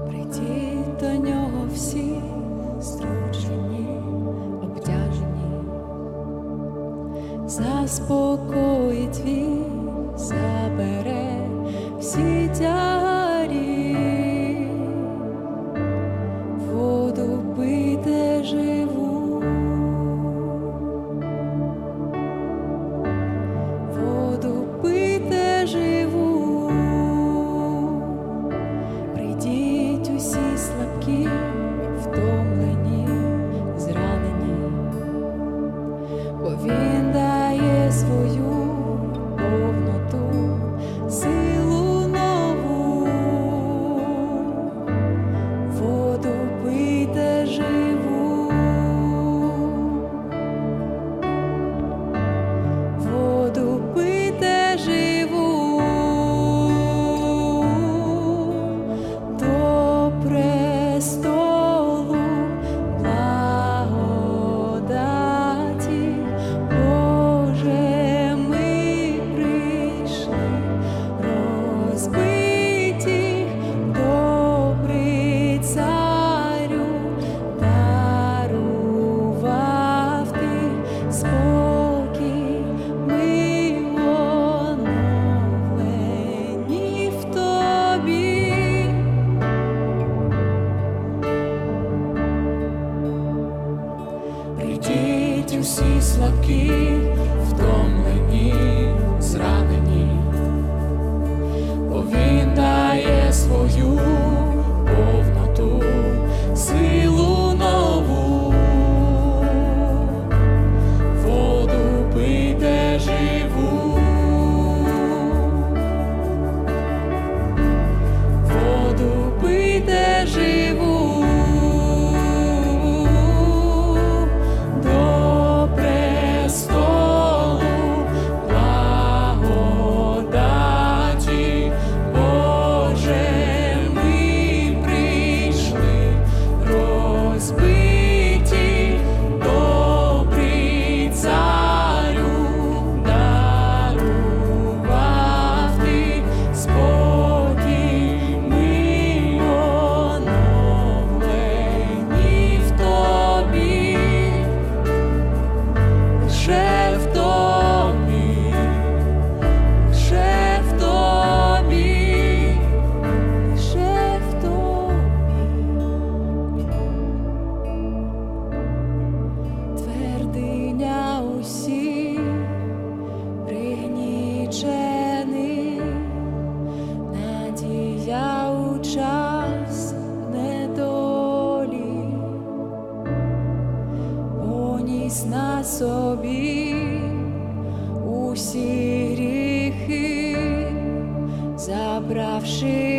Прийдіть до нього всі зручені, обтяжені, заспокоїть він, забере всі тягарі, воду пийте живу, воду пийте живу. Прийдіть усі слабкі, втомлені, зранені, бо він дає свою повноту, силу нову, воду пийте живу, воду пийте живу, до престолу благодаті Боже ми прийшли, розбиті, добрий царю, дарував ти спокій, ми оновлені в тобі. Прийдіть усі слабкі, втомлені, зранені, бо він дає свою повноту, силу нову, воду пийте живу, воду пийте живу, до престолу благодаті Боже ми прийшли, розбиті, добрий царю, дарував ти спокій, ми оновлені в тобі, лише в тобі, лише в тобі, лише в тобі. Твердиня усіх пригнічених, надія у час недолі, поніс на собі усі гріхи, забравши